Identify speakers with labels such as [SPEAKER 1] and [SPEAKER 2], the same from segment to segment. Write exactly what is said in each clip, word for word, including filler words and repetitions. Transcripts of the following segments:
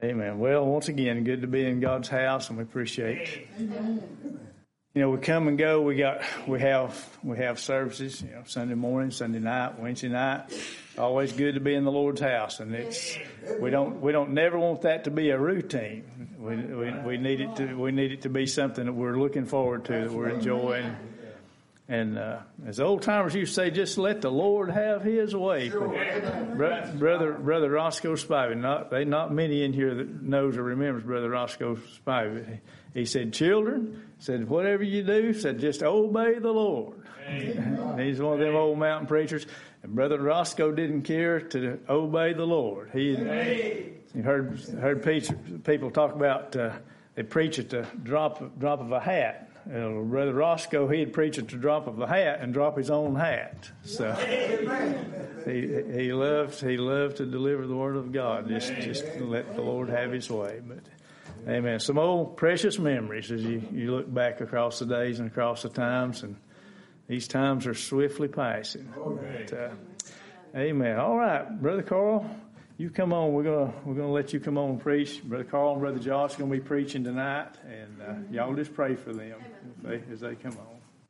[SPEAKER 1] Amen. Well, once again, good to be in God's house, and we appreciate. You know, we come and go. We got, we have, we have services. You know, Sunday morning, Sunday night, Wednesday night. Always good to be in the Lord's house, and it's we don't we don't never want that to be a routine. We we, we need it to we need it to be something that we're looking forward to, that we're enjoying. And uh, as old timers used to say, just let the Lord have His way. Bro- brother Brother Roscoe Spivey, not they not many in here that knows or remembers Brother Roscoe Spivey. He said, children, said whatever you do, said just obey the Lord. He's one of them old mountain preachers. And Brother Roscoe didn't care to obey the Lord. He, he heard heard people talk about uh, they preach at the drop drop of a hat. Uh, Brother Roscoe, he'd preach at the drop of a hat and drop his own hat. So he he loved he loved to deliver the word of God. Just just let the Lord have His way. But amen. Some old precious memories as you, you look back across the days and across the times, and these times are swiftly passing. But, uh, amen. All right, Brother Carl, you come on. We're gonna we're gonna let you come on and preach. Brother Carl and Brother Josh are gonna be preaching tonight, and uh, y'all just pray for them as they, as they come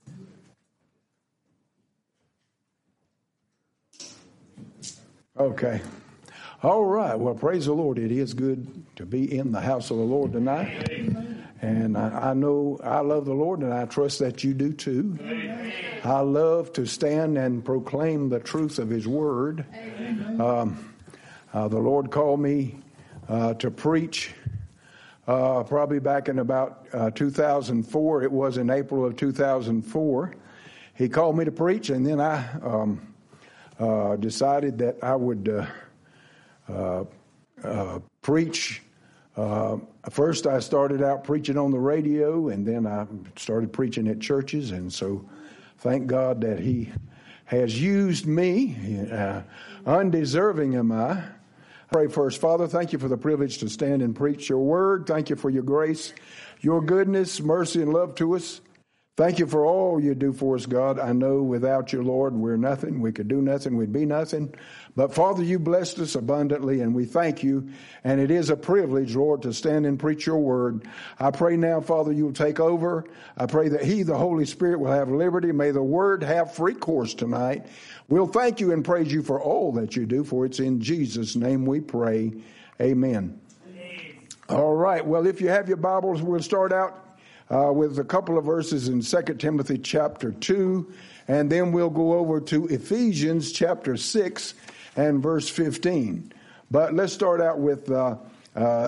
[SPEAKER 2] on. Okay. All right. Well, praise the Lord. It is good to be in the house of the Lord tonight. And I, I know I love the Lord, and I trust that you do too. I love to stand and proclaim the truth of His Word. Um, uh, the Lord called me uh, to preach uh, probably back in about uh, two thousand four. It was in April of two thousand four. He called me to preach, and then I um, uh, decided that I would uh, uh, uh, preach. Uh, first, I started out preaching on the radio, and then I started preaching at churches. And so, thank God that He has used me. Uh, undeserving am I. Pray first. Father, thank you for the privilege to stand and preach your word. Thank you for your grace, your goodness, mercy, and love to us. Thank you for all you do for us, God. I know without you, Lord, we're nothing. We could do nothing. We'd be nothing. But, Father, you blessed us abundantly, and we thank you. And it is a privilege, Lord, to stand and preach your word. I pray now, Father, you'll take over. I pray that He, the Holy Spirit, will have liberty. May the word have free course tonight. We'll thank you and praise you for all that you do, for it's in Jesus' name we pray. Amen. Amen. All right. Well, if you have your Bibles, we'll start out Uh, with a couple of verses in Second Timothy chapter two, and then we'll go over to Ephesians chapter six and verse fifteen. But let's start out with uh, uh,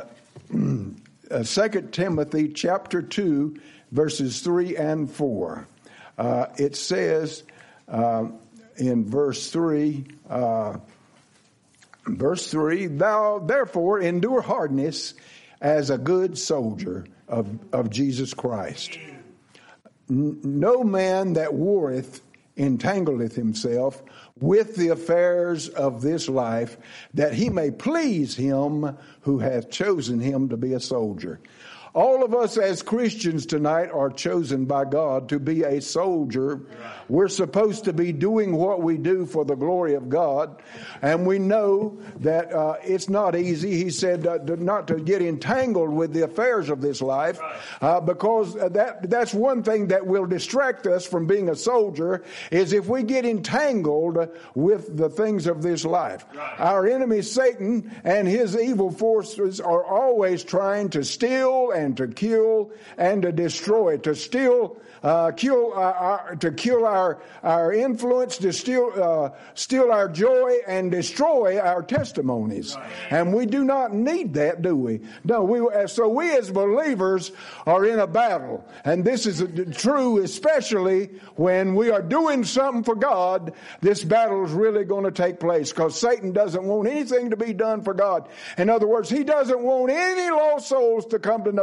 [SPEAKER 2] Second Timothy chapter two, verses three and four. Uh, it says uh, in verse three, uh, verse three, "Thou therefore endure hardness as a good soldier of, of Jesus Christ. N- no man that warreth entangleth himself with the affairs of this life, that he may please him who hath chosen him to be a soldier." All of us as Christians tonight are chosen by God to be a soldier. We're supposed to be doing what we do for the glory of God. And we know that uh, it's not easy. He said uh, not to get entangled with the affairs of this life, uh, because that that's one thing that will distract us from being a soldier, is if we get entangled with the things of this life. Our enemy Satan and his evil forces are always trying to steal and and to kill and to destroy, to steal, uh, kill, our, our, to kill our our influence, to steal, uh, steal our joy, and destroy our testimonies. And we do not need that, do we? No, we. So we as believers are in a battle, and this is true, especially when we are doing something for God. This battle is really going to take place, because Satan doesn't want anything to be done for God. In other words, he doesn't want any lost souls to come to know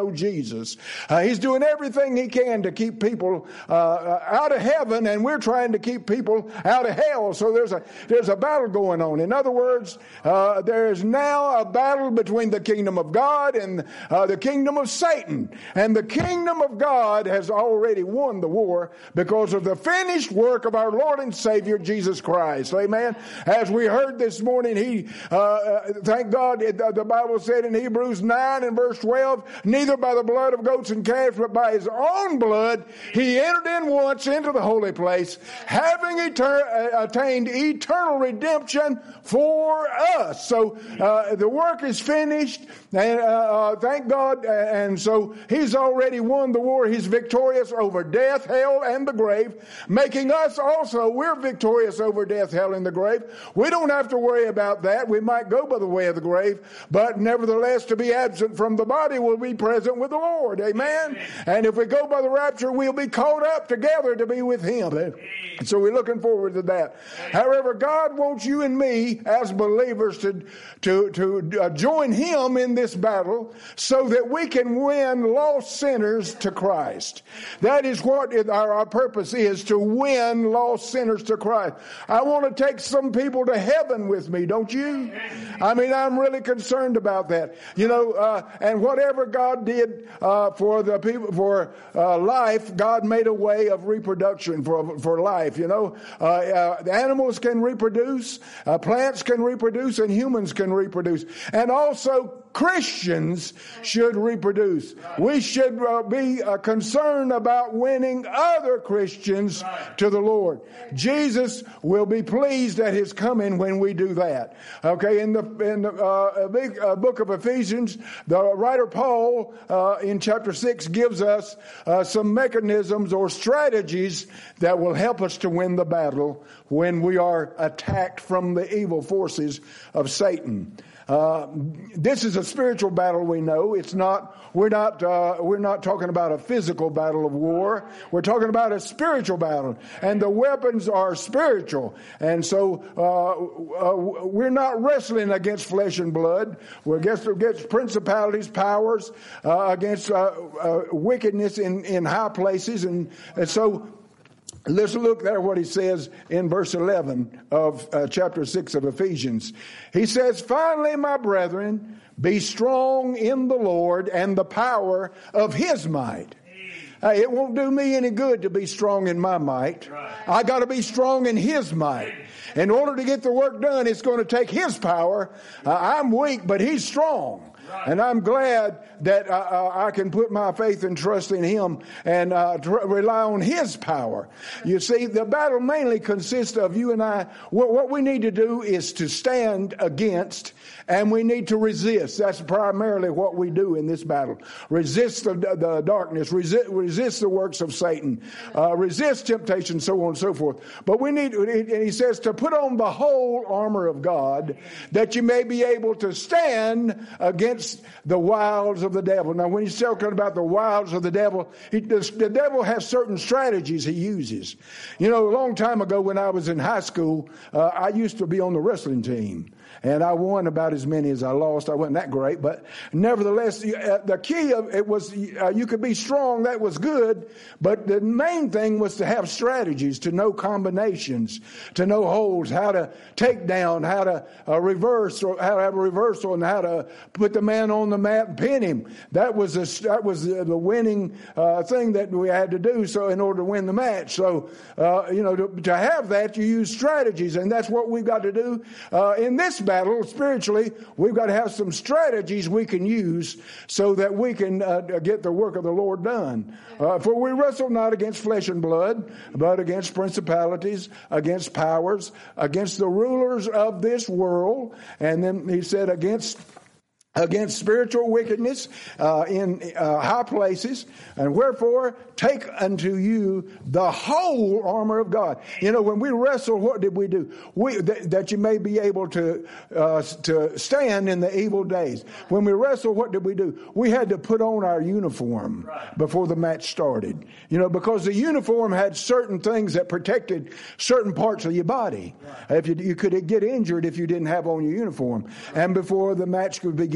[SPEAKER 2] know Jesus. Uh, he's doing everything he can to keep people uh, out of heaven, and we're trying to keep people out of hell. So there's a there's a battle going on. In other words, uh, there is now a battle between the kingdom of God and uh, the kingdom of Satan. And the kingdom of God has already won the war because of the finished work of our Lord and Savior, Jesus Christ. Amen. As we heard this morning, he, uh, thank God, the Bible said in Hebrews nine and verse twelve, neither by the blood of goats and calves, but by his own blood, he entered in once into the holy place, having etern- attained eternal redemption for us. So uh, the work is finished, and uh, uh, thank God. And so he's already won the war. He's victorious over death, hell, and the grave, making us also, we're victorious over death, hell, and the grave. We don't have to worry about that. We might go by the way of the grave, but nevertheless, to be absent from the body will be present with the Lord. Amen. And if we go by the rapture, we'll be caught up together to be with him. And so we're looking forward to that. However, God wants you and me as believers to, to, to uh, join him in this battle so that we can win lost sinners to Christ. That is what our, our purpose is, to win lost sinners to Christ. I want to take some people to heaven with me, don't you? I mean, I'm really concerned about that. You know, uh, and whatever God did uh, for the people, for uh, life, God made a way of reproduction for, for life. You know, uh, uh, the animals can reproduce, uh, plants can reproduce, and humans can reproduce. And also Christians should reproduce. We should uh, be uh, concerned about winning other Christians to the Lord. Jesus will be pleased at his coming when we do that. Okay, in the in the uh, big, uh, book of Ephesians, the writer Paul uh, in chapter six gives us uh, some mechanisms or strategies that will help us to win the battle when we are attacked from the evil forces of Satan. Uh, this is a spiritual battle, we know. It's not, we're not, uh, we're not talking about a physical battle of war. We're talking about a spiritual battle. And the weapons are spiritual. And so, uh, uh, we're not wrestling against flesh and blood. We're against, against principalities, powers, uh, against, uh, uh, wickedness in, in high places. And, and so, let's look at what he says in verse eleven of uh, chapter six of Ephesians. He says, finally, my brethren, be strong in the Lord and the power of his might. Uh, it won't do me any good to be strong in my might. I got to be strong in his might. In order to get the work done, it's going to take his power. Uh, I'm weak, but he's strong. And I'm glad that uh, I can put my faith and trust in him and uh, tr- rely on his power. You see, the battle mainly consists of you and I. What, what we need to do is to stand against, and we need to resist. That's primarily what we do in this battle. Resist the, the darkness, resist, resist the works of Satan, uh, resist temptation, so on and so forth. But we need, and he says, to put on the whole armor of God, that you may be able to stand against the wiles of the devil. Now, when he's talking about the wiles of the devil, he, the, the devil has certain strategies he uses. You know, a long time ago when I was in high school, uh, I used to be on the wrestling team. And I won about as many as I lost. I wasn't that great, but nevertheless, the key of it was uh, you could be strong. That was good. But the main thing was to have strategies, to know combinations, to know holds, how to take down, how to uh, reverse, or how to have a reversal, and how to put the man on the mat and pin him. That was a, that was the winning uh, thing that we had to do. So in order to win the match, so uh, you know, to, to have that, you use strategies, and that's what we've got to do uh, in this battle. Spiritually, we've got to have some strategies we can use so that we can uh, get the work of the Lord done. Uh, for we wrestle not against flesh and blood, but against principalities, against powers, against the rulers of this world. And then he said against against spiritual wickedness uh, in uh, high places. And wherefore, take unto you the whole armor of God. You know, when we wrestle, what did we do? We, th- that you may be able to uh, to stand in the evil days. When we wrestle, what did we do? We had to put on our uniform before the match started. You know, because the uniform had certain things that protected certain parts of your body. If you, you could get injured if you didn't have on your uniform. And before the match could begin,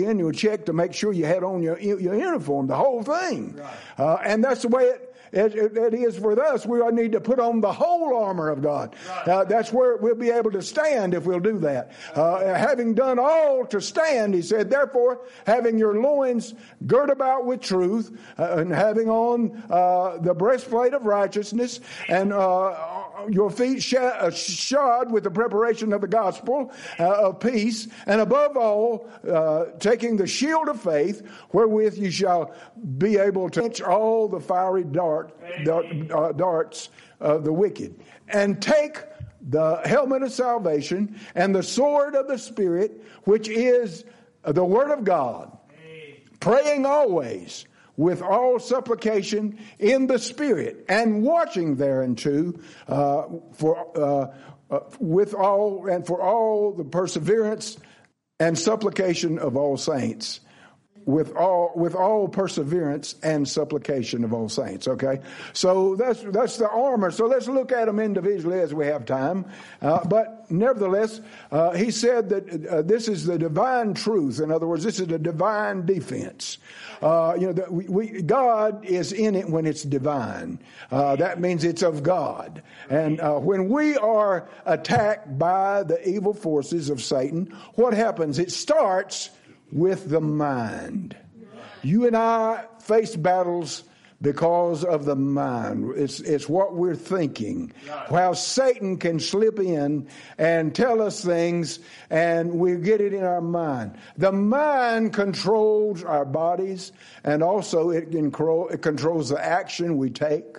[SPEAKER 2] you in, you'll check to make sure you had on your your uniform, the whole thing. Right. Uh, and that's the way it, it, it is for us. We need to put on the whole armor of God. Right. Uh, that's where we'll be able to stand if we'll do that. Uh, having done all to stand, he said, therefore, having your loins girt about with truth, uh, and having on uh, the breastplate of righteousness, and uh, your feet shod with the preparation of the gospel uh, of peace, and above all, uh, taking the shield of faith, wherewith you shall be able to quench all the fiery dart, dart uh, darts of the wicked, and take the helmet of salvation and the sword of the Spirit, which is the word of God, praying always with all supplication in the Spirit, and watching thereunto uh, for uh, uh, with all and for all the perseverance and supplication of all saints, with all with all perseverance and supplication of all saints. Okay, so that's that's the armor. So let's look at them individually as we have time. Uh, but nevertheless, uh, he said that uh, this is the divine truth. In other words, this is the divine defense. Uh, you know, that we, we, God is in it when it's divine. Uh, that means it's of God. And uh, when we are attacked by the evil forces of Satan, what happens? It starts with the mind. You and I face battles because of the mind. It's, it's what we're thinking. How Satan can slip in and tell us things, and we get it in our mind. The mind controls our bodies, and also it, control, it controls the action we take.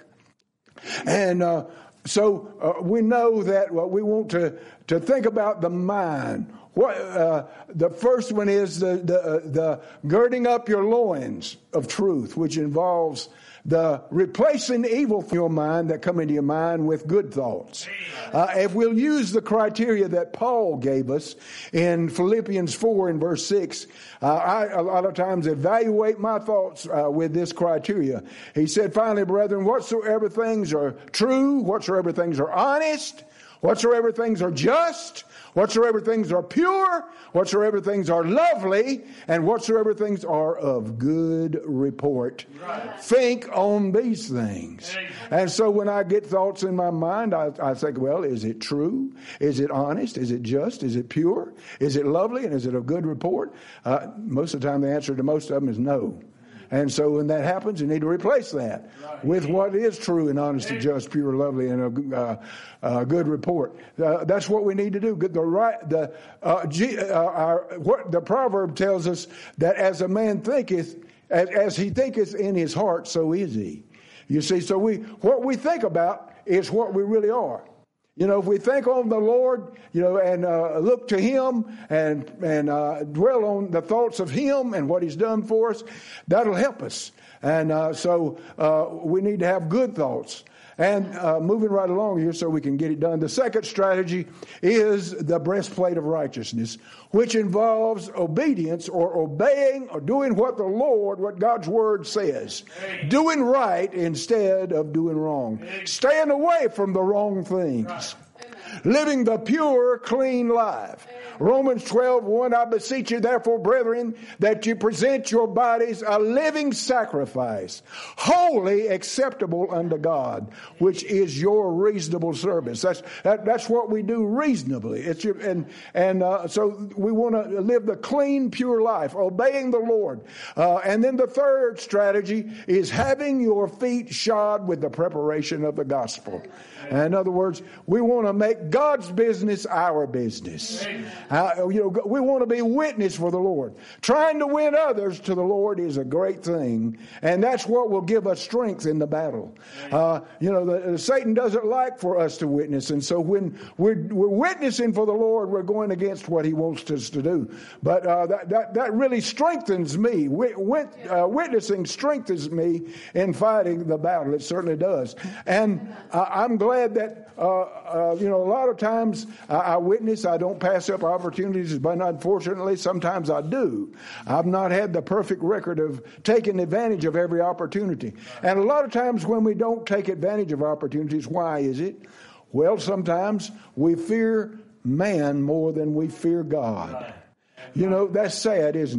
[SPEAKER 2] And uh, so uh, we know that well, we want to, to think about the mind. What, uh, the first one is the, the, uh, the girding up your loins of truth, which involves the replacing evil from your mind that come into your mind with good thoughts. Uh, if we'll use the criteria that Paul gave us in Philippians four and verse six, uh, I a lot of times evaluate my thoughts uh, with this criteria. He said, finally, brethren, whatsoever things are true, whatsoever things are honest, whatsoever things are just, whatsoever things are pure, whatsoever things are lovely, and whatsoever things are of good report. Right. Think on these things. And so when I get thoughts in my mind, I, I think, well, is it true? Is it honest? Is it just? Is it pure? Is it lovely? And is it of good report? Uh, most of the time the answer to most of them is no. And so when that happens, you need to replace that right. with what is true and honest and just, pure, lovely, and a uh, uh, good report. Uh, that's what we need to do. The right, the uh, G, uh, our, what the proverb tells us that as a man thinketh, as, as he thinketh in his heart, so is he. You see, so we what we think about is what we really are. You know, if we think on the Lord, you know, and uh, look to Him and and uh, dwell on the thoughts of Him and what He's done for us, that'll help us. And uh, so uh, we need to have good thoughts. And uh, moving right along here so we can get it done. The second strategy is the breastplate of righteousness, which involves obedience or obeying or doing what the Lord, what God's Word says. Amen. Doing right instead of doing wrong. Amen. Staying away from the wrong things. Right. Living the pure, clean life. Romans twelve one, I beseech you therefore, brethren, that you present your bodies a living sacrifice, wholly acceptable unto God, which is your reasonable service. That's that, that's what we do reasonably. It's your, and and uh, so we want to live the clean, pure life, obeying the Lord. Uh, and then the third strategy is having your feet shod with the preparation of the gospel. In other words, we want to make God's business our business. Uh, you know, we want to be witness for the Lord. Trying to win others to the Lord is a great thing, and that's what will give us strength in the battle. Uh, you know, the, the, Satan doesn't like for us to witness, and so when we're, we're witnessing for the Lord, we're going against what He wants us to do. But uh, that, that that really strengthens me. Wit, wit, uh, witnessing strengthens me in fighting the battle. It certainly does, and uh, I'm glad that, uh, uh, you know, a lot of times I, I witness, I don't pass up opportunities, but unfortunately sometimes I do. I've not had the perfect record of taking advantage of every opportunity. And a lot of times when we don't take advantage of opportunities, why is it? Well, sometimes we fear man more than we fear God. You know, that's sad, isn't it?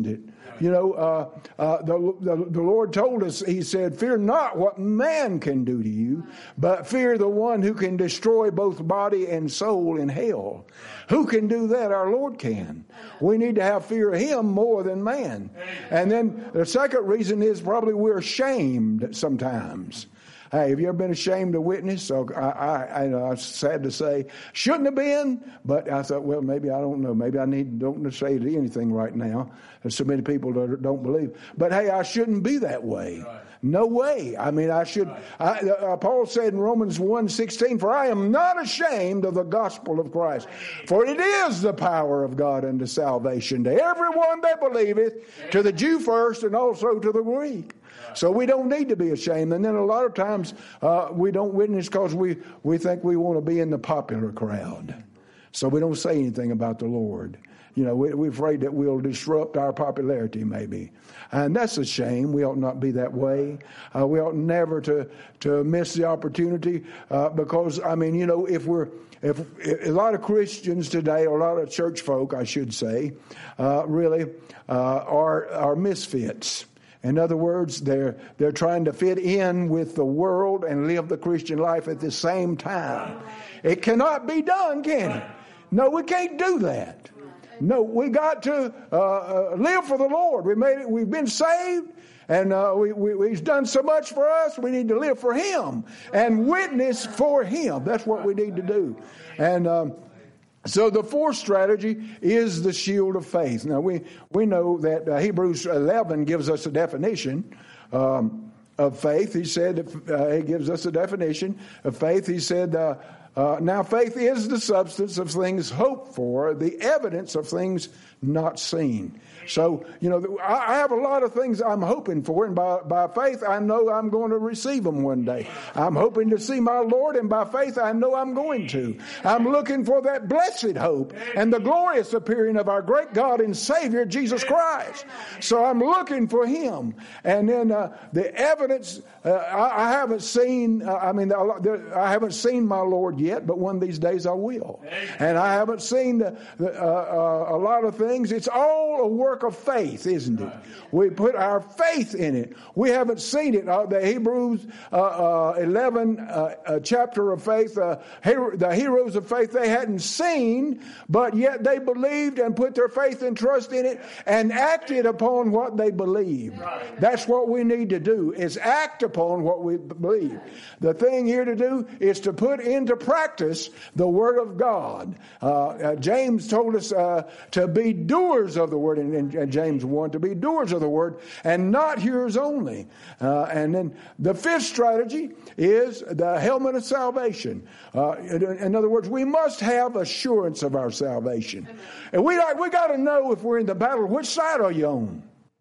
[SPEAKER 2] You know, uh, uh, the, the, the Lord told us, he said, fear not what man can do to you, but fear the one who can destroy both body and soul in hell. Who can do that? Our Lord can. We need to have fear of him more than man. And then the second reason is probably we're ashamed sometimes. Hey, have you ever been ashamed to witness? So I, I, I know, it's sad to say, shouldn't have been, but I thought, well, maybe I don't know. Maybe I need don't say anything right now. There's so many people that don't believe. But hey, I shouldn't be that way. Right. No way. I mean, I should. Right. I, uh, Paul said in Romans one sixteen, for I am not ashamed of the gospel of Christ, for it is the power of God unto salvation to everyone that believeth, to the Jew first and also to the Greek. So we don't need to be ashamed. And then a lot of times uh, we don't witness because we, we think we want to be in the popular crowd. So we don't say anything about the Lord. You know, we, we're afraid that we'll disrupt our popularity maybe. And that's a shame. We ought not be that way. Uh, we ought never to, to miss the opportunity uh, because, I mean, you know, if we're, if, if a lot of Christians today, or a lot of church folk, I should say, uh, really uh, are, are misfits. In other words, they're they're trying to fit in with the world and live the Christian life at the same time. It cannot be done, can it? No, we can't do that. No, we got to uh, uh, live for the Lord. We made it. We've been saved, and uh, we, we He's done so much for us. We need to live for Him and witness for Him. That's what we need to do. And um, so the fourth strategy is the shield of faith. Now we we know that uh, Hebrews eleven gives us a definition um, of faith. He said uh, he gives us a definition of faith. He said, uh, uh, "Now faith is the substance of things hoped for, the evidence of things not seen." So, you know, I have a lot of things I'm hoping for, and by, by faith, I know I'm going to receive them one day. I'm hoping to see my Lord, and by faith, I know I'm going to. I'm looking for that blessed hope and the glorious appearing of our great God and Savior, Jesus Christ. So I'm looking for Him. And then uh, the evidence, uh, I, I haven't seen, uh, I mean, I haven't seen my Lord yet, but one of these days I will. And I haven't seen the, the, uh, uh, a lot of things. It's all a work of faith, isn't it? We put our faith in it. We haven't seen it. Uh, the Hebrews uh, uh, eleven uh, uh, chapter of faith, uh, hero, the heroes of faith, they hadn't seen, but yet they believed and put their faith and trust in it and acted upon what they believed. That's what we need to do, is act upon what we believe. The thing here to do is to put into practice the Word of God. Uh, uh, James told us uh, to be doers of the Word, and, and, and James one, to be doers of the Word and not hearers only. Uh, and then the fifth strategy is the helmet of salvation. Uh, in, in other words, we must have assurance of our salvation. And we, we got to know if we're in the battle, which side are you on?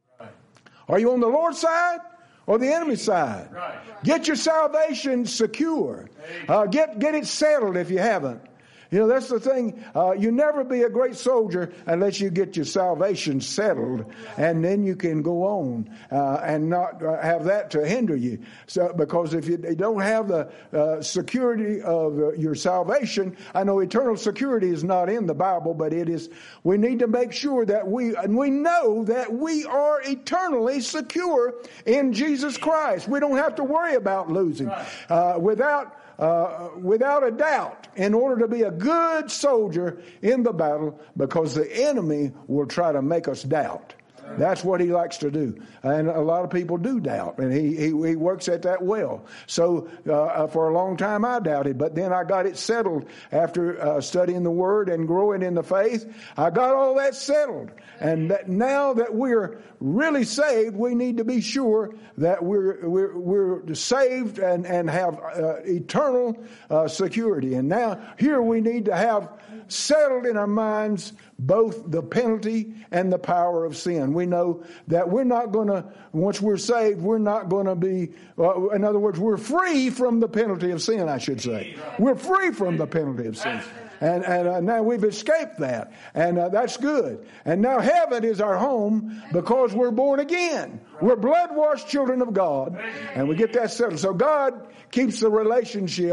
[SPEAKER 2] Are you on the Lord's side or the enemy's side? Right. Get your salvation secure. Uh, get, get it settled if you haven't. You know, that's the thing. Uh, you never be a great soldier unless you get your salvation settled, and then you can go on uh, and not uh, have that to hinder you. So, because if you don't have the uh, security of uh, your salvation, I know eternal security is not in the Bible, but it is. We need to make sure that we and we know that we are eternally secure in Jesus Christ. We don't have to worry about losing uh, without. Uh, without a doubt, in order to be a good soldier in the battle, because the enemy will try to make us doubt. That's what he likes to do. And a lot of people do doubt, and he he, he works at that well. So uh, for a long time I doubted, but then I got it settled after uh, studying the Word and growing in the faith. I got all that settled. And that now that we're really saved, we need to be sure that we're we're, we're saved and, and have uh, eternal uh, security. And now here we need to have settled in our minds both the penalty and the power of sin. We know that we're not going to, once we're saved, we're not going to be, uh, in other words, we're free from the penalty of sin, I should say. We're free from the penalty of sin. And, and uh, now we've escaped that. And uh, that's good. And now heaven is our home because we're born again. We're blood-washed children of God. And we get that settled. So God keeps the relationship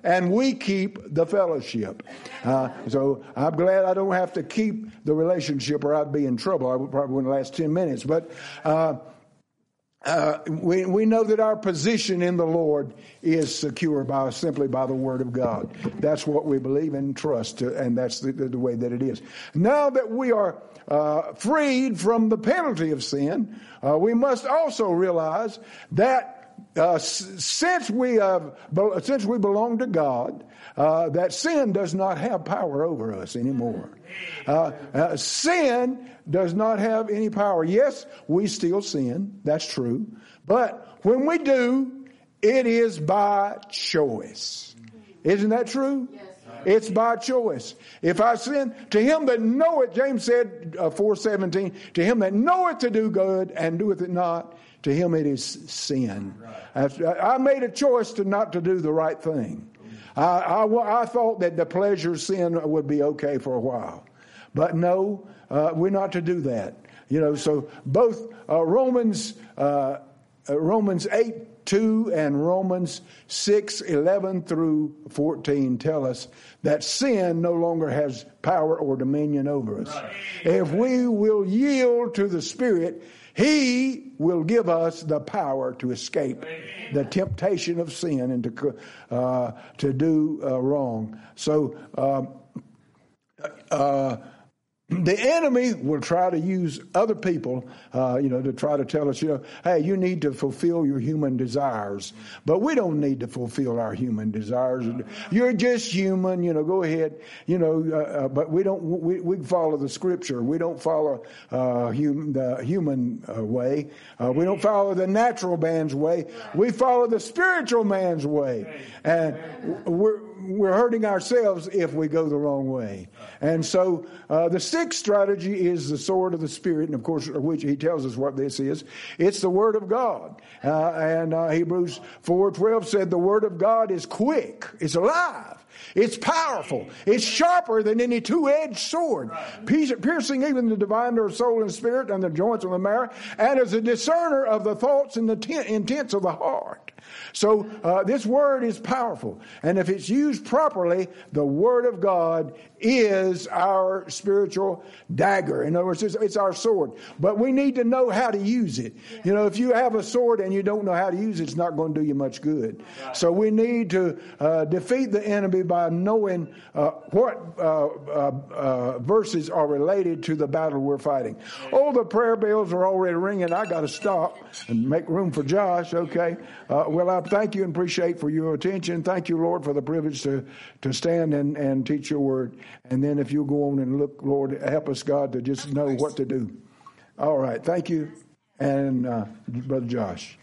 [SPEAKER 2] and we keep the fellowship. Uh, so I'm glad I don't have to keep the relationship or I'd be in trouble. I would probably wouldn't last ten minutes. But uh, uh, we, we know that our position in the Lord is secure by simply by the Word of God. That's what we believe and trust, to, and that's the, the, the way that it is. Now that we are uh, freed from the penalty of sin, uh, we must also realize that Uh, since we have, since we belong to God, uh, that sin does not have power over us anymore. Uh, uh, sin does not have any power. Yes, we still sin. That's true. But when we do, it is by choice. Isn't that true? Yes. It's by choice. If I sin, to him that knoweth, James said, uh, four seventeen, to him that knoweth to do good and doeth it not, to him it is sin. Right. I made a choice to not to do the right thing. I, I, I thought that the pleasure of sin would be okay for a while. But no, uh, we're not to do that. You know, so both uh, Romans uh, Romans eight two and Romans six eleven through fourteen tell us that sin no longer has power or dominion over us. Right. If we will yield to the Spirit, He will give us the power to escape the temptation of sin and to uh, to do uh, wrong. So uh, uh, the enemy will try to use other people, uh, you know, to try to tell us, you know, hey, you need to fulfill your human desires. But we don't need to fulfill our human desires. You're just human, you know, go ahead, you know, uh, uh, but we don't, we, we follow the Scripture. We don't follow uh, hum, the human uh, way. Uh, we don't follow the natural man's way. We follow the spiritual man's way. And we're, we're hurting ourselves if we go the wrong way. And so uh, the sixth strategy is the sword of the Spirit, and of course, which he tells us what this is. It's the Word of God. Uh, and uh, Hebrews four twelve said the Word of God is quick, it's alive, it's powerful, it's sharper than any two-edged sword, piercing even the divider of soul and spirit and the joints of the marrow, and is a discerner of the thoughts and the t- intents of the heart. So uh, this word is powerful. And if it's used properly, the Word of God is our spiritual dagger. In other words, it's, it's our sword. But we need to know how to use it. You know, if you have a sword and you don't know how to use it, it's not going to do you much good. So we need to uh, defeat the enemy by knowing uh, what uh, uh, uh, verses are related to the battle we're fighting. Oh, the prayer bells are already ringing. I got to stop and make room for Josh. Okay. Uh, well, I thank you and appreciate for your attention. Thank you, Lord, for the privilege to, to stand and, and teach your word. And then if you'll go on and look, Lord, help us, God, to just know what to do. All right. Thank you. And uh, Brother Josh.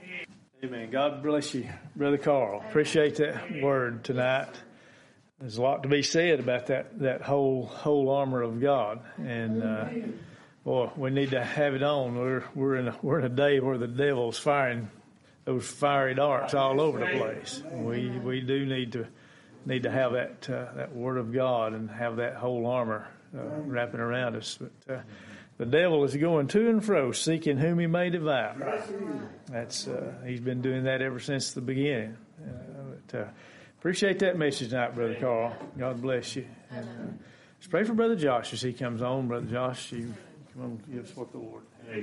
[SPEAKER 1] Amen. God bless you, Brother Carl. Appreciate that word tonight. There's a lot to be said about that, that whole whole armor of God. And uh, boy, we need to have it on. We're we're in a, we're in a day where the devil's firing those fiery darts all over the place. We we do need to need to have that uh, that Word of God and have that whole armor uh, wrapping around us. But uh, the devil is going to and fro, seeking whom he may devour. That's uh, he's been doing that ever since the beginning. Uh, but, uh, appreciate that message tonight, Brother Carl. God bless you. And, uh, let's pray for Brother Josh as he comes on. Brother Josh, you come on, give us what the Lord. Hey.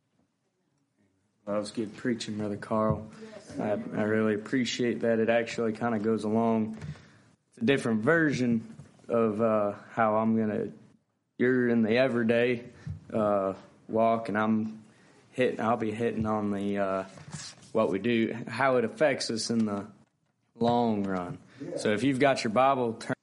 [SPEAKER 3] Well, that was good preaching, Brother Carl. I, I really appreciate that. It actually kind of goes along. It's a different version of uh, how I'm going to, you're in the everyday uh, walk, and I'm hitting, I'll be hitting on the, uh, what we do, how it affects us in the long run. Yeah. So if you've got your Bible, turn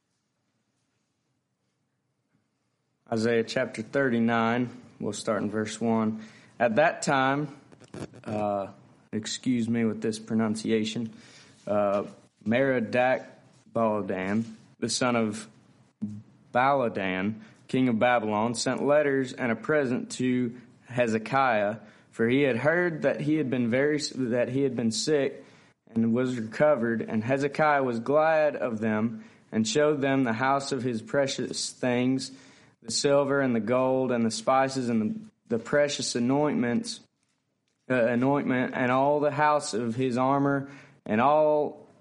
[SPEAKER 3] Isaiah chapter thirty-nine, we'll start in verse one. At that time, Uh, excuse me with this pronunciation, uh, Merodach Baladan, the son of Baladan, king of Babylon, sent letters and a present to Hezekiah, for he had heard that he had been very that he had been sick and was recovered, and Hezekiah was glad of them and showed them the house of his precious things, the silver and the gold and the spices and the, the precious anointments. Uh, anointment and all the house of his armor and all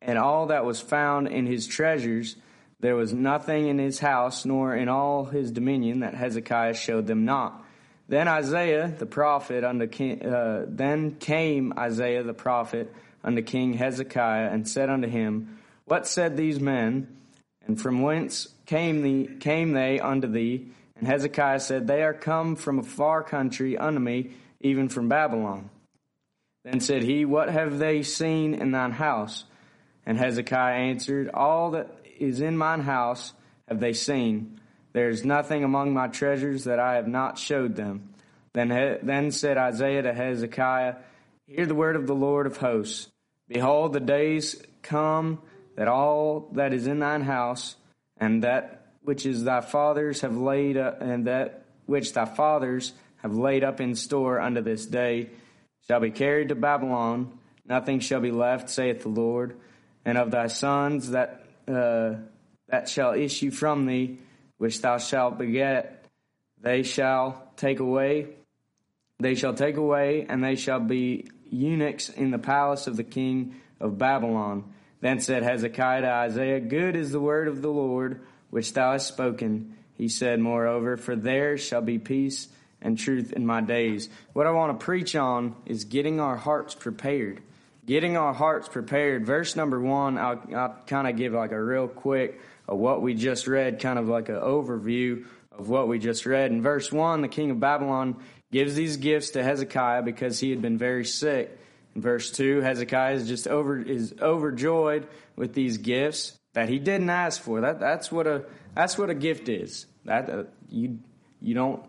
[SPEAKER 3] and all that was found in his treasures, there was nothing in his house, nor in all his dominion, that Hezekiah showed them not. Then Isaiah the prophet unto king, uh, then came Isaiah the prophet unto King Hezekiah, and said unto him, What said these men? And from whence came the came they unto thee? And Hezekiah said, They are come from a far country unto me, even from Babylon. Then said he, What have they seen in thine house? And Hezekiah answered, All that is in mine house have they seen. There is nothing among my treasures that I have not showed them. Then, then said Isaiah to Hezekiah, Hear the word of the Lord of hosts. Behold, the days come that all that is in thine house, and that which is thy fathers have laid up, and that which thy fathers have laid up in store unto this day, shall be carried to Babylon. Nothing shall be left, saith the Lord. And of thy sons that uh, that shall issue from thee, which thou shalt beget, they shall take away. They shall take away, and they shall be eunuchs in the palace of the king of Babylon. Then said Hezekiah to Isaiah, Good is the word of the Lord, which thou hast spoken. He said, Moreover, for there shall be peace and truth in my days. What I want to preach on is getting our hearts prepared. Getting our hearts prepared. Verse number one, I'll, I'll kind of give like a real quick of what we just read, kind of like an overview of what we just read. In verse one, the king of Babylon gives these gifts to Hezekiah because he had been very sick. In verse two, Hezekiah is just over is overjoyed with these gifts that he didn't ask for. That that's what a that's what a gift is. That uh, you you don't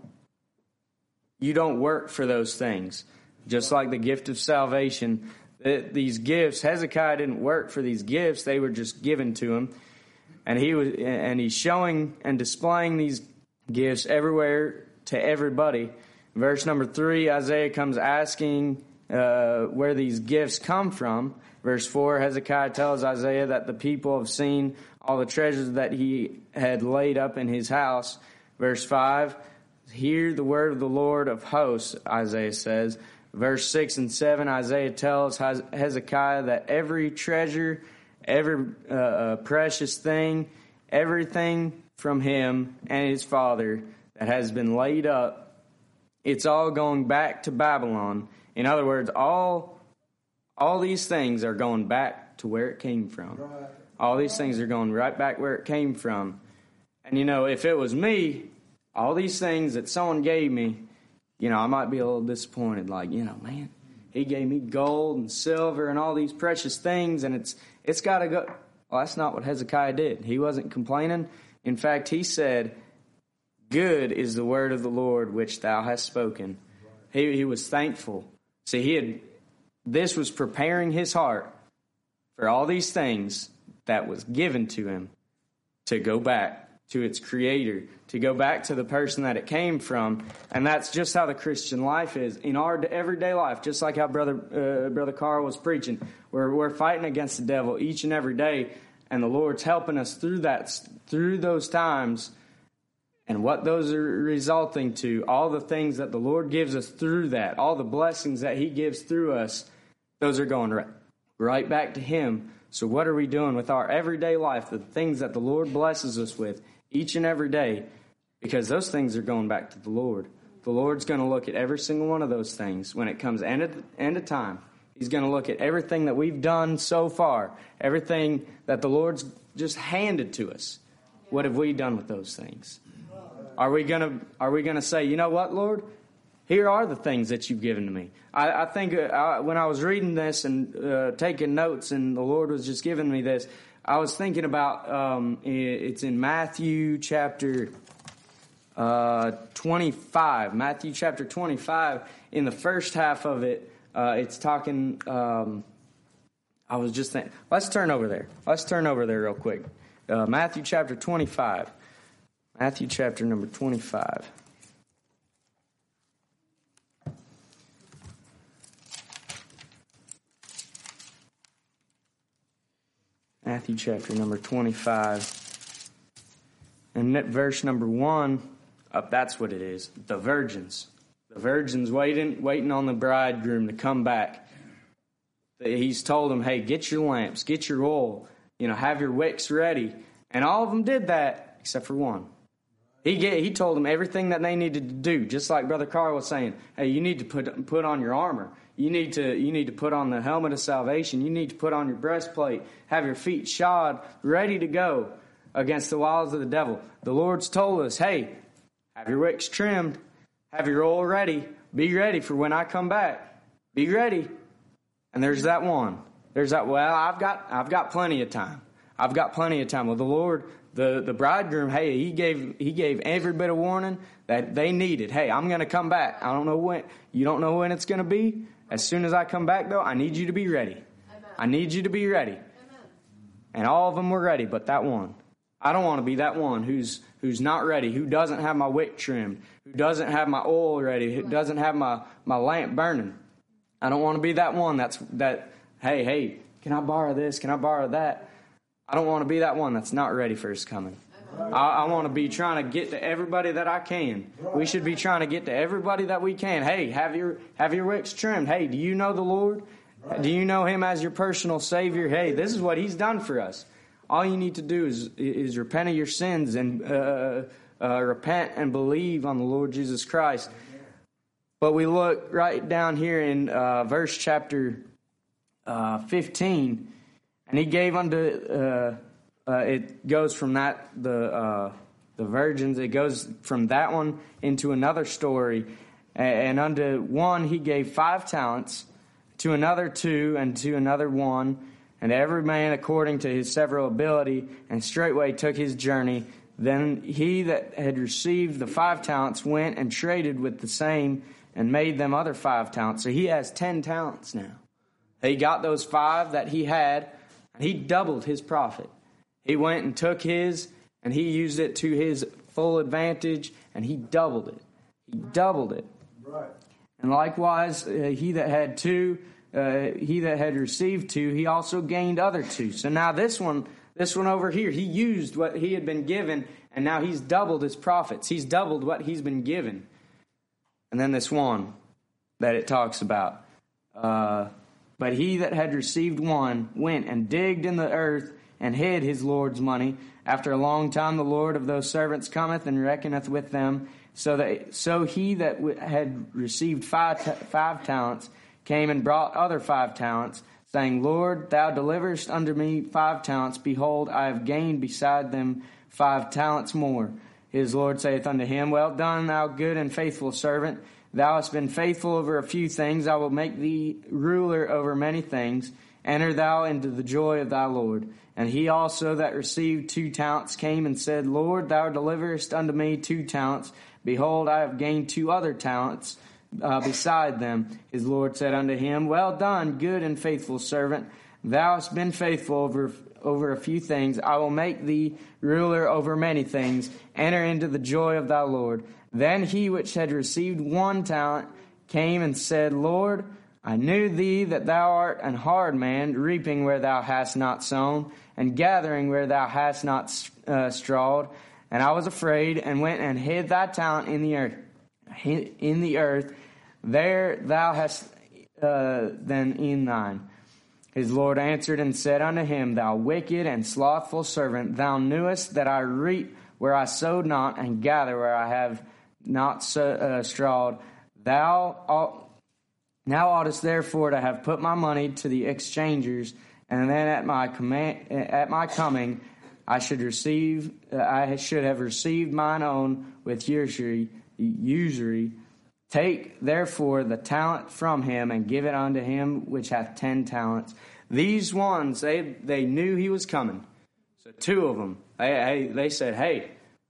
[SPEAKER 3] you don't work for those things. Just like the gift of salvation, th- these gifts, Hezekiah didn't work for these gifts; they were just given to him, and he was and he's showing and displaying these gifts everywhere to everybody. Verse number three, Isaiah comes asking uh, where these gifts come from. Verse four, Hezekiah tells Isaiah that the people have seen all the treasures that he had laid up in his house. Verse five, hear the word of the Lord of hosts, Isaiah says. Verse six and seven, Isaiah tells Hezekiah that every treasure, every uh, uh, precious thing, everything from him and his father that has been laid up, it's all going back to Babylon. In other words, all all these things are going back to where it came from. All these things are going right back where it came from. And, you know, if it was me, all these things that someone gave me, you know, I might be a little disappointed. Like, you know, man, he gave me gold and silver and all these precious things, and it's it's got to go. Well, that's not what Hezekiah did. He wasn't complaining. In fact, he said, Good is the word of the Lord which thou hast spoken. He, he was thankful. See, he had this was preparing his heart for all these things that was given to him to go back to its creator, to go back to the person that it came from. And that's just how the Christian life is in our everyday life, just like how Brother uh, Brother Carl was preaching. We're, we're fighting against the devil each and every day, and the Lord's helping us through that, through those times. And what those are resulting to, all the things that the Lord gives us through that, all the blessings that he gives through us, those are going right, right back to him. So what are we doing with our everyday life, the things that the Lord blesses us with each and every day? Because those things are going back to the Lord. The Lord's going to look at every single one of those things when it comes end of, end of time. He's going to look at everything that we've done so far, everything that the Lord's just handed to us. What have we done with those things? Are we gonna Are we gonna say, you know what, Lord? Here are the things that you've given to me. I, I think uh, I, when I was reading this and uh, taking notes, and the Lord was just giving me this, I was thinking about um, it's in Matthew chapter uh, twenty-five. Matthew chapter twenty-five. In the first half of it, uh, it's talking. Um, I was just thinking. Let's turn over there. Let's turn over there real quick. Uh, Matthew chapter twenty-five. Matthew chapter number twenty-five. Matthew chapter number twenty-five. And verse number one, uh, that's what it is. The virgins. The virgins waiting waiting on the bridegroom to come back. he's told them, hey, get your lamps, get your oil, you know, have your wicks ready. And all of them did that except for one. He get, he told them everything that they needed to do, just like Brother Carl was saying. Hey, you need to put put on your armor. You need to you need to put on the helmet of salvation. You need to put on your breastplate, have your feet shod, ready to go against the wiles of the devil. The Lord's told us, hey, have your wicks trimmed, have your oil ready, be ready for when I come back. Be ready. And there's that one. There's that, well, I've got I've got plenty of time. I've got plenty of time. Well, the Lord, the, the bridegroom, hey, he gave he gave every bit of warning that they needed. Hey, I'm going to come back. I don't know when. You don't know when it's going to be. As soon as I come back, though, I need you to be ready. Amen. I need you to be ready. Amen. And all of them were ready, but that one. I don't want to be that one who's who's not ready, who doesn't have my wick trimmed, who doesn't have my oil ready, who doesn't have my, my lamp burning. I don't want to be that one that's that, hey, hey, can I borrow this? Can I borrow that? I don't want to be that one that's not ready for his coming. I, I want to be trying to get to everybody that I can. We should be trying to get to everybody that we can. Hey, have your have your wicks trimmed. Hey, do you know the Lord? Do you know Him as your personal Savior? Hey, this is what He's done for us. All you need to do is is repent of your sins and uh, uh, repent and believe on the Lord Jesus Christ. But we look right down here in uh, verse chapter uh, fifteen, and He gave unto. Uh, Uh, it goes from that, the uh, the virgins, it goes from that one into another story. And, and unto one he gave five talents, to another two, and to another one, and every man according to his several ability, and straightway took his journey. Then he that had received the five talents went and traded with the same, and made them other five talents. So he has ten talents now. He got those five that he had, and he doubled his profit. He went and took his, and he used it to his full advantage, and he doubled it. He doubled it. Right. And likewise, uh, he that had two, uh, he that had received two, he also gained other two. So now this one, this one over here, he used what he had been given, and now he's doubled his profits. He's doubled what he's been given. And then this one that it talks about. Uh, but he that had received one went and digged in the earth, and hid his Lord's money. After a long time the Lord of those servants cometh and reckoneth with them. So that so he that w- had received five, ta- five talents came and brought other five talents, saying, Lord, thou deliverest unto me five talents. Behold, I have gained beside them five talents more. His Lord saith unto him, Well done, thou good and faithful servant. Thou hast been faithful over a few things. I will make thee ruler over many things. Enter thou into the joy of thy Lord. And he also that received two talents came and said, Lord, thou deliverest unto me two talents. Behold, I have gained two other talents uh, beside them. His Lord said unto him, Well done, good and faithful servant. Thou hast been faithful over, over a few things. I will make thee ruler over many things. Enter into the joy of thy Lord. Then he which had received one talent came and said, Lord, I knew thee that thou art an hard man, reaping where thou hast not sown, and gathering where thou hast not uh, strawed. And I was afraid, and went and hid thy talent in the earth. In the earth, there thou hast uh, then in thine. His Lord answered and said unto him, Thou wicked and slothful servant, thou knewest that I reap where I sowed not, and gather where I have not so, uh, strawed. Thou art Now oughtest therefore to have put my money to the exchangers, and then at my command, at my coming, I should receive. Uh, I should have received mine own with usury. Usury. Take therefore the talent from him, and give it unto him which hath ten talents. These ones they they knew he was coming. So two of them, they they said, "Hey,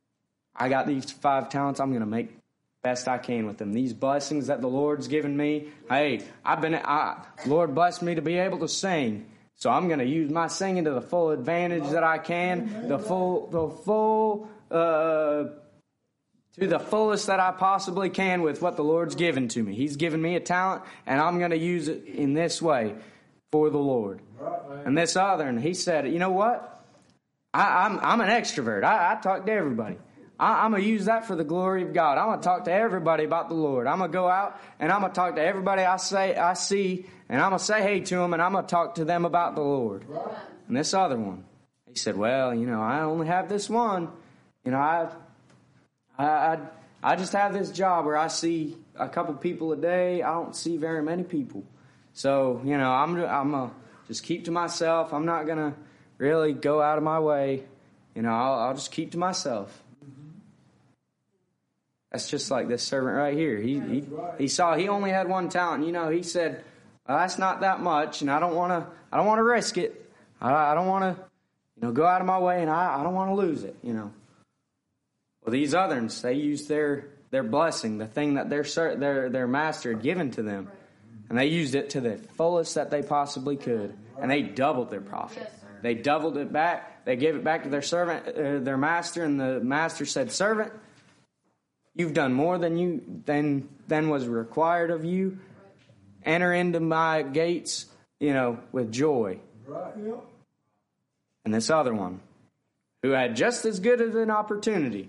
[SPEAKER 3] I got these five talents. I'm going to make best I can with them. These blessings that the Lord's given me. Hey, I've been, I, Lord blessed me to be able to sing. So I'm going to use my singing to the full advantage that I can, the full, the full, uh, to the fullest that I possibly can with what the Lord's given to me. He's given me a talent, and I'm going to use it in this way for the Lord. And this other, and he said, you know what? I, I'm, I'm an extrovert. I, I talk to everybody. I, I'm going to use that for the glory of God. I'm going to talk to everybody about the Lord. I'm going to go out and I'm going to talk to everybody I say I see, and I'm going to say hey to them, and I'm going to talk to them about the Lord. Right. And this other one, he said, well, you know, I only have this one. You know, I, I, I, I just have this job where I see a couple people a day. I don't see very many people. So, you know, I'm, I'm going to just keep to myself. I'm not going to really go out of my way. You know, I'll, I'll just keep to myself. That's just like this servant right here. He he, he saw he only had one talent. You know, he said, well, that's not that much, and I don't want to. I don't want to risk it. I, I don't want to, you know, go out of my way, and I, I don't want to lose it. You know. Well, these others, they used their their blessing, the thing that their their their master had given to them, and they used it to the fullest that they possibly could, and they doubled their profit. They doubled it back. They gave it back to their servant, uh, their master, and the master said, "Servant, you've done more than you than than was required of you. Enter into my gates, you know, with joy." Right. And this other one, who had just as good of an opportunity,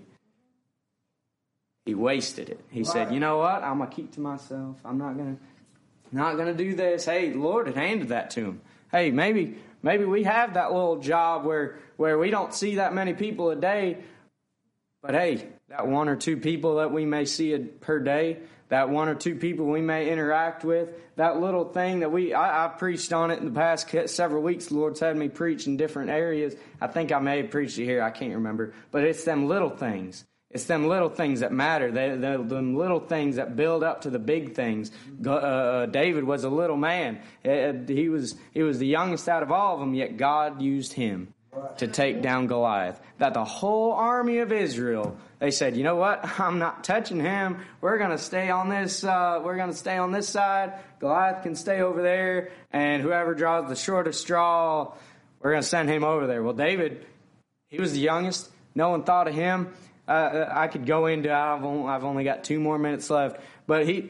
[SPEAKER 3] he wasted it. He right. said, "You know what? I'm gonna keep to myself. I'm not gonna not gonna do this." Hey, the Lord had handed that to him. Hey, maybe maybe we have that little job where where we don't see that many people a day, but hey, that one or two people that we may see per day, that one or two people we may interact with, that little thing that we, I, I preached on it in the past several weeks. The Lord's had me preach in different areas. I think I may have preached it here. I can't remember. But it's them little things. It's them little things that matter. They, they, them little things that build up to the big things. Uh, David was a little man. He was, he was the youngest out of all of them, yet God used him to take down Goliath. That the whole army of Israel, they said, you know what? I'm not touching him. We're going to stay on this. Uh, we're going to stay on this side. Goliath can stay over there, and whoever draws the shortest straw, we're going to send him over there. Well, David, he was the youngest. No one thought of him. Uh, I could go into. I've only, I've only got two more minutes left, but he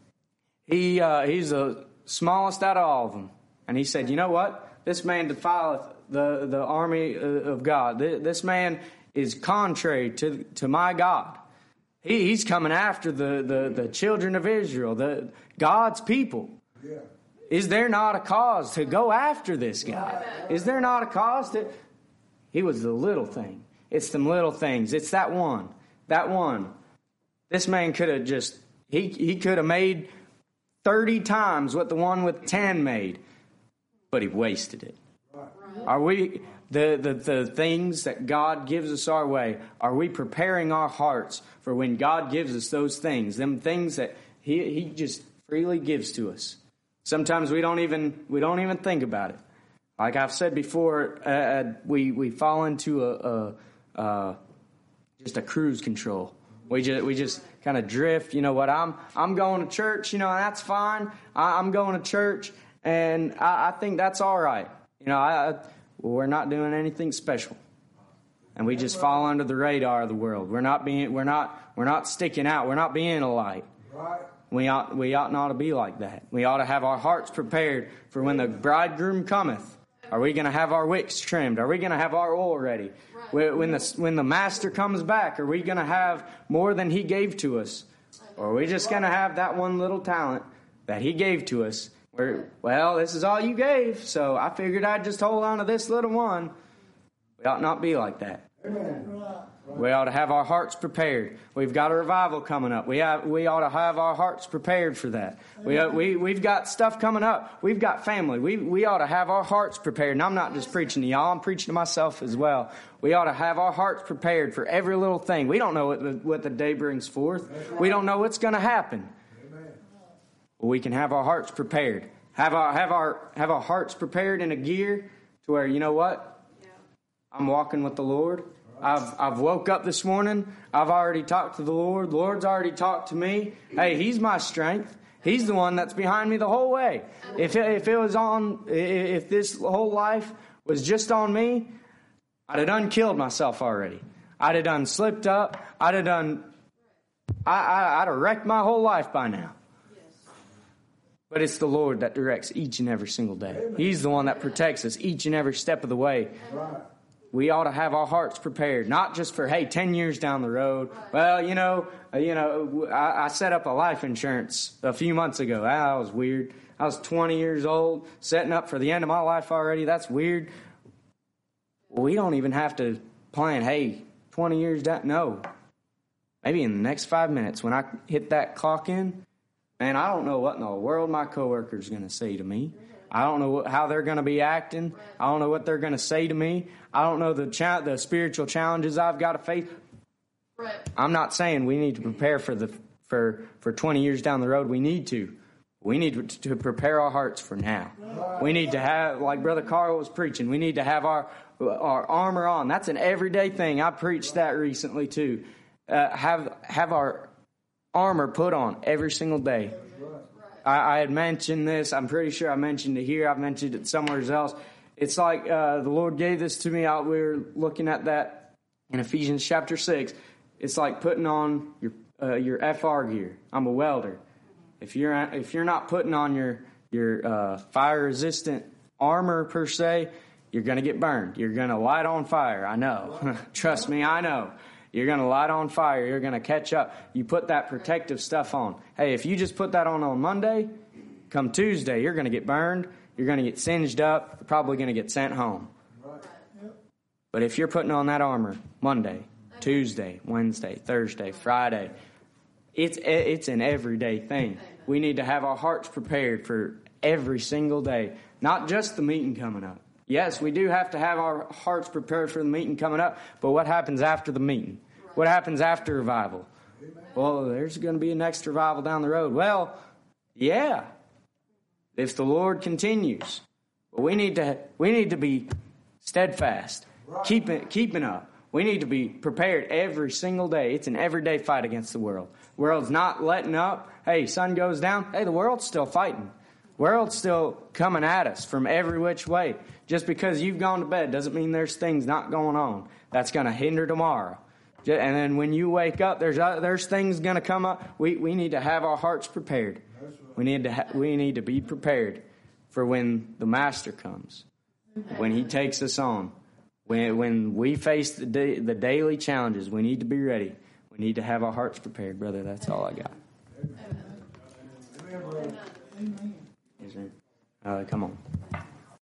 [SPEAKER 3] he uh, he's the smallest out of all of them, and he said, you know what? This man defileth the, the army of God. This man is contrary to, to my God. He, he's coming after the, the, the children of Israel, the God's people. Yeah. Is there not a cause to go after this guy? Is there not a cause to... He was the little thing. It's them little things. It's that one. That one. This man could have just... He, he could have made thirty times what the one with ten made. But he wasted it. Are we, the, the, the things that God gives us our way, are we preparing our hearts for when God gives us those things, them things that he, he just freely gives to us? Sometimes we don't even, we don't even think about it. Like I've said before, uh, we, we fall into a, a, a, just a cruise control. We just, we just kind of drift. You know what? I'm, I'm going to church, you know, and that's fine. I, I'm going to church. And I, I think that's all right. You know, I, I, we're not doing anything special, and we just fall under the radar of the world. We're not being, we're not, we're not sticking out. We're not being a light. We ought, we ought not to be like that. We ought to have our hearts prepared for when the bridegroom cometh. Are we going to have our wicks trimmed? Are we going to have our oil ready? When the when the master comes back, are we going to have more than he gave to us, or are we just going to have that one little talent that he gave to us? Where, well, this is all you gave, so I figured I'd just hold on to this little one. We ought not be like that. Amen. We ought to have our hearts prepared. We've got a revival coming up. We have, we ought to have our hearts prepared for that. We, we, we've got stuff coming up. We've got family. We, we ought to have our hearts prepared. And I'm not just preaching to y'all. I'm preaching to myself as well. We ought to have our hearts prepared for every little thing. We don't know what the, what the day brings forth. We don't know what's going to happen. We can have our hearts prepared. Have our have our have our hearts prepared in a gear to where, you know what? Yeah. I'm walking with the Lord. I've I've woke up this morning. I've already talked to the Lord. The Lord's already talked to me. Hey, He's my strength. He's the one that's behind me the whole way. If it, if it was on, if this whole life was just on me, I'd have done killed myself already. I'd have done slipped up. I'd have done. I, I I'd have wrecked my whole life by now. But it's the Lord that directs each and every single day. He's the one that protects us each and every step of the way. we ought to have our hearts prepared, not just for, hey, ten years down the road. Well, you know, you know, I, I set up a life insurance a few months ago. That was weird. I was twenty years old, setting up for the end of my life already. That's weird. We don't even have to plan, hey, twenty years down. No. Maybe in the next five minutes when I hit that clock in, man, I don't know what in the world my coworker's going to say to me. I don't know what, how they're going to be acting. I don't know what they're going to say to me. I don't know the cha- the spiritual challenges I've got to face. Right. I'm not saying we need to prepare for the for for twenty years down the road. We need to. We need to, to prepare our hearts for now. We need to have, like Brother Carl was preaching, we need to have our our armor on. That's an everyday thing. I preached that recently too. Uh, have have our armor put on every single day. I, I had mentioned this. I'm pretty sure I mentioned it here. I've mentioned it somewhere else. It's like uh, the Lord gave this to me. Out we were looking at that in Ephesians chapter six. It's like putting on your uh, your F R gear. I'm a welder. If you're if you're not putting on your your uh, fire resistant armor per se, you're going to get burned. You're going to light on fire. I know. Trust me, I know. You're going to light on fire. You're going to catch up. You put that protective stuff on. Hey, if you just put that on on Monday, come Tuesday, you're going to get burned. You're going to get singed up. You're probably going to get sent home. But if you're putting on that armor Monday, Tuesday, Wednesday, Thursday, Friday, it's it's an everyday thing. We need to have our hearts prepared for every single day, not just the meeting coming up. Yes, we do have to have our hearts prepared for the meeting coming up, but what happens after the meeting? What happens after revival? Well, there's going to be a next revival down the road. Well, yeah, if the Lord continues. But we need to we need to be steadfast, keeping keeping up. We need to be prepared every single day. It's an everyday fight against the world. The world's not letting up. Hey, sun goes down. Hey, the world's still fighting. The world's still coming at us from every which way. Just because you've gone to bed doesn't mean there's things not going on that's going to hinder tomorrow. And then when you wake up, there's uh, there's things going to come up. We we need to have our hearts prepared. We need to ha- we need to be prepared for when the Master comes, when He takes us on, when when we face the da- the daily challenges. We need to be ready. We need to have our hearts prepared, brother. That's all I got. Amen. Amen. Uh, come on.